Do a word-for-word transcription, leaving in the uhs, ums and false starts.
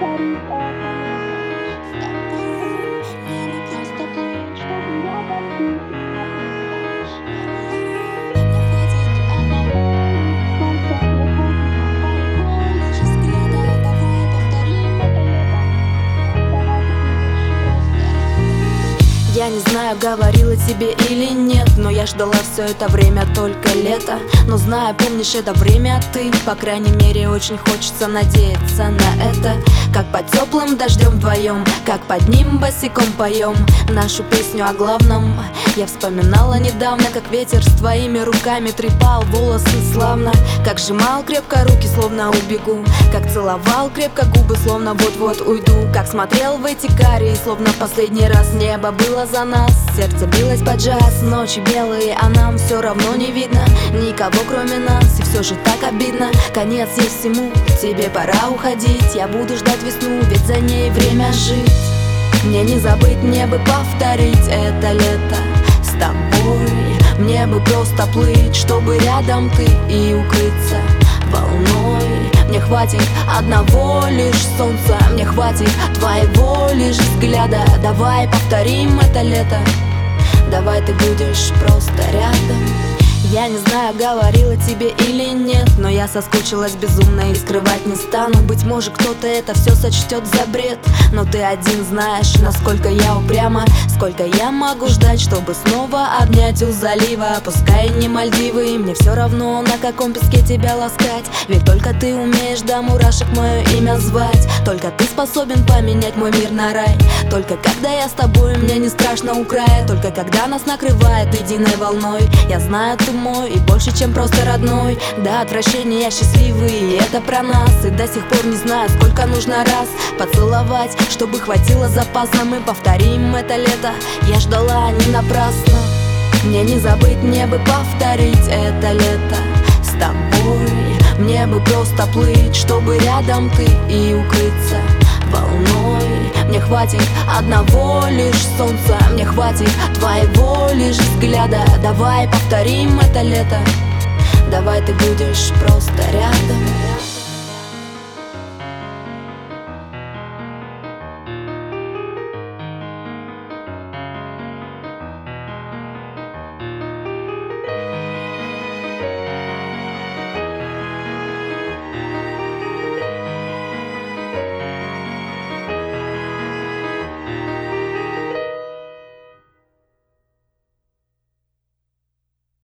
Я не знаю, говорила тебе или нет, но я ждала все это время только лето. Но знаю, помнишь это время ты, по крайней мере очень хочется надеяться на это. Как под теплым дождем вдвоем, как под ним босиком поем нашу песню о главном. Я вспоминала недавно, как ветер с твоими руками трепал волосы славно, как сжимал крепко руки, словно убегу, как целовал крепко губы, словно вот-вот уйду, как смотрел в эти карие, словно последний раз небо было за нас. Сердце билось под джаз, ночи белые, а нам все равно не видно никого кроме нас. И все же так обидно, конец есть всему, тебе пора уходить. Я буду ждать весну, ведь за ней время жить. Мне не забыть, мне бы повторить это лето с тобой. Мне бы просто плыть, чтобы рядом ты и укрыться волной. Мне хватит одного лишь солнца, мне хватит твоего лишь взгляда. Давай повторим это лето, давай ты будешь просто рядом. Я не знаю, говорила тебе или нет, но я соскучилась безумно и скрывать не стану. Быть может, кто-то это все сочтет за бред, но ты один знаешь, насколько я упряма, сколько я могу ждать, чтобы снова обнять у залива. Пускай не Мальдивы, мне все равно, на каком песке тебя ласкать. Ведь только ты умеешь до мурашек мое имя звать. Только ты способен поменять мой мир на рай. Только когда я с тобой, мне не страшно у края. Только когда нас накрывает единой волной. Я знаю, ты мой и больше, чем просто родной. До отвращения я счастливый, и это про нас. И до сих пор не знаю, сколько нужно раз поцеловать, чтобы хватило запаса. Мы повторим это лето, я ждала не напрасно. Мне не забыть, мне бы повторить это лето с тобой. Мне бы просто плыть, чтобы рядом ты и укрыться волной. Мне хватит одного лишь солнца, мне хватит твоего лишь взгляда. Давай повторим это лето, давай ты будешь просто рядом.